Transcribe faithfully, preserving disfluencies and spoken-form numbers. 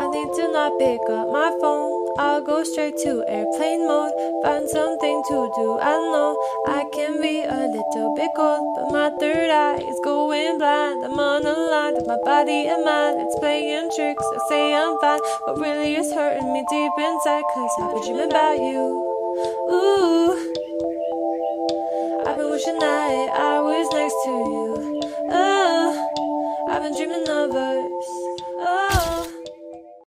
I need to not pick up my phone. I'll go straight to airplane mode. Find something to do. I know I can be a little bit cold, but my third eye is going blind. I'm unaligned with my body and mind. It's playing tricks. I say I'm fine, but really it's hurting me deep inside. Cause I've been dreaming about you. Ooh, I've been wishing that I was next to you. Oh, I've been dreaming of us.